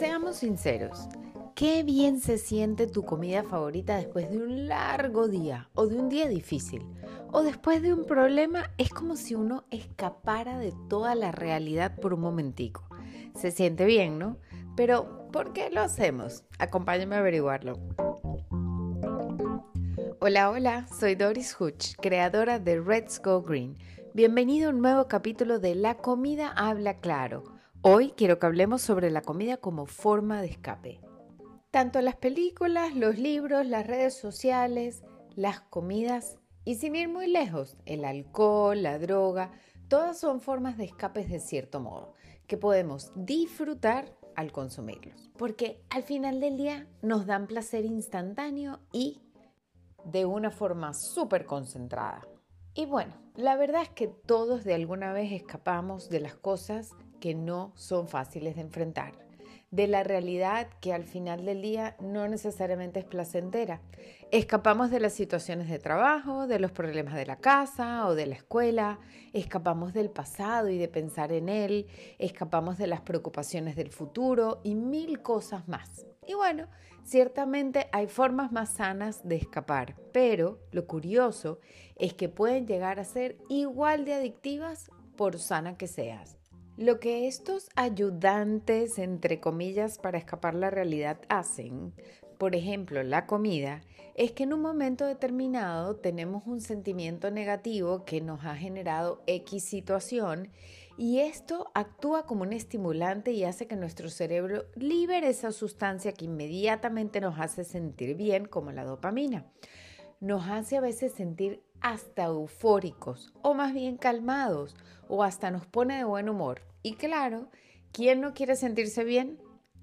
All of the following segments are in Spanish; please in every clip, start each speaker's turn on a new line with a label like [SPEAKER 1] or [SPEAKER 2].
[SPEAKER 1] Seamos sinceros, qué bien se siente tu comida favorita después de un largo día o de un día difícil. O después de un problema, es como si uno escapara de toda la realidad por un momentico. Se siente bien, ¿no? Pero, ¿por qué lo hacemos? Acompáñame a averiguarlo. Hola, soy Doris Hutch, creadora de Let's Go Green. Bienvenido a un nuevo capítulo de La comida habla claro. Hoy quiero que hablemos sobre la comida como forma de escape. Tanto las películas, los libros, las redes sociales, las comidas y sin ir muy lejos, el alcohol, la droga, todas son formas de escapes de cierto modo, que podemos disfrutar al consumirlos, porque al final del día nos dan placer instantáneo y de una forma súper concentrada. Y bueno, la verdad es que todos de alguna vez escapamos de las cosas que no son fáciles de enfrentar, de la realidad que al final del día no necesariamente es placentera. Escapamos de las situaciones de trabajo, de los problemas de la casa o de la escuela, escapamos del pasado y de pensar en él, escapamos de las preocupaciones del futuro y mil cosas más. Y bueno, ciertamente hay formas más sanas de escapar, pero lo curioso es que pueden llegar a ser igual de adictivas por sana que seas. Lo que estos ayudantes, entre comillas, para escapar la realidad hacen, por ejemplo, la comida, es que en un momento determinado tenemos un sentimiento negativo que nos ha generado X situación y esto actúa como un estimulante y hace que nuestro cerebro libere esa sustancia que inmediatamente nos hace sentir bien, como la dopamina. Nos hace a veces sentir hasta eufóricos o más bien calmados o hasta nos pone de buen humor. Y claro, ¿quién no quiere sentirse bien?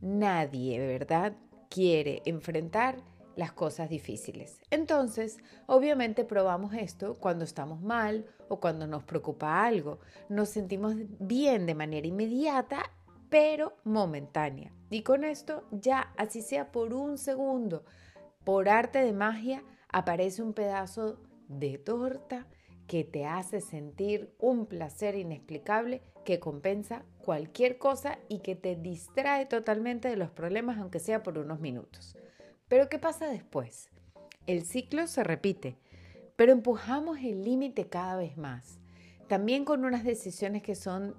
[SPEAKER 1] Nadie, ¿verdad? Quiere enfrentar las cosas difíciles. Entonces, obviamente probamos esto cuando estamos mal o cuando nos preocupa algo. Nos sentimos bien de manera inmediata, pero momentánea. Y con esto ya, así sea por un segundo, por arte de magia, aparece un pedazo de torta que te hace sentir un placer inexplicable que compensa cualquier cosa y que te distrae totalmente de los problemas, aunque sea por unos minutos. Pero ¿qué pasa después? El ciclo se repite, pero empujamos el límite cada vez más, también con unas decisiones que son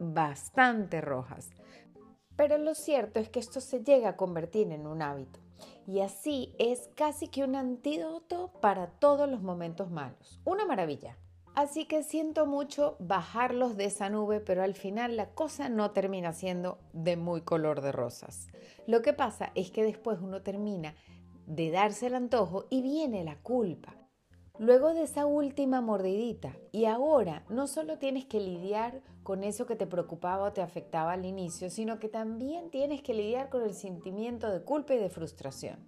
[SPEAKER 1] bastante rojas. Pero lo cierto es que esto se llega a convertir en un hábito y así es casi que un antídoto para todos los momentos malos. Una maravilla. Así que siento mucho bajarlos de esa nube, pero al final la cosa no termina siendo de muy color de rosas. Lo que pasa es que después uno termina de darse el antojo y viene la culpa. Luego de esa última mordidita, y ahora no solo tienes que lidiar con eso que te preocupaba o te afectaba al inicio, sino que también tienes que lidiar con el sentimiento de culpa y de frustración.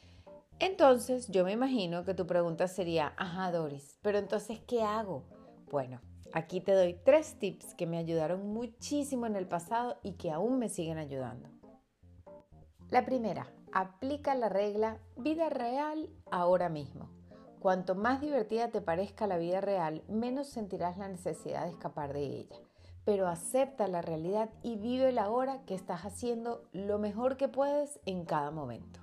[SPEAKER 1] Entonces, yo me imagino que tu pregunta sería, ajá Doris, pero entonces, ¿qué hago? Bueno, aquí te doy 3 tips que me ayudaron muchísimo en el pasado y que aún me siguen ayudando. La primera, aplica la regla vida real ahora mismo. Cuanto más divertida te parezca la vida real, menos sentirás la necesidad de escapar de ella. Pero acepta la realidad y vive la hora que estás haciendo lo mejor que puedes en cada momento.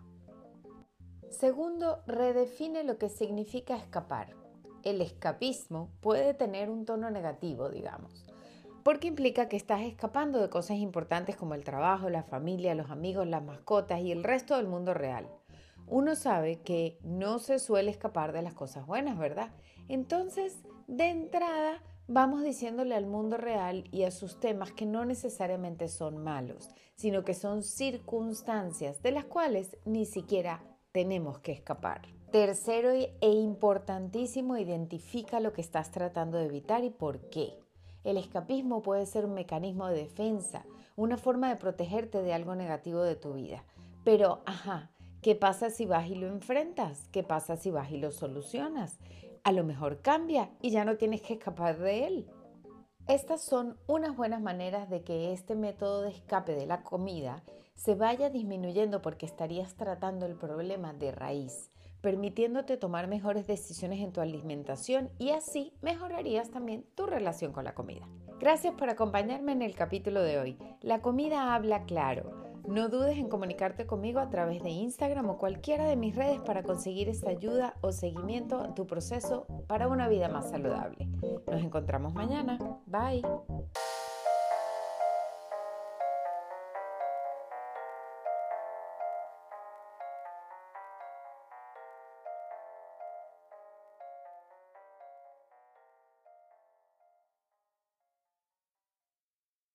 [SPEAKER 1] Segundo, redefine lo que significa escapar. El escapismo puede tener un tono negativo, digamos, porque implica que estás escapando de cosas importantes como el trabajo, la familia, los amigos, las mascotas y el resto del mundo real. Uno sabe que no se suele escapar de las cosas buenas, ¿verdad? Entonces, de entrada, vamos diciéndole al mundo real y a sus temas que no necesariamente son malos, sino que son circunstancias de las cuales ni siquiera tenemos que escapar. Tercero e importantísimo, identifica lo que estás tratando de evitar y por qué. El escapismo puede ser un mecanismo de defensa, una forma de protegerte de algo negativo de tu vida. Pero, ¿qué pasa si vas y lo enfrentas? ¿Qué pasa si vas y lo solucionas? A lo mejor cambia y ya no tienes que escapar de él. Estas son unas buenas maneras de que este método de escape de la comida se vaya disminuyendo porque estarías tratando el problema de raíz, permitiéndote tomar mejores decisiones en tu alimentación y así mejorarías también tu relación con la comida. Gracias por acompañarme en el capítulo de hoy. La comida habla claro. No dudes en comunicarte conmigo a través de Instagram o cualquiera de mis redes para conseguir esta ayuda o seguimiento a tu proceso para una vida más saludable. Nos encontramos mañana. Bye.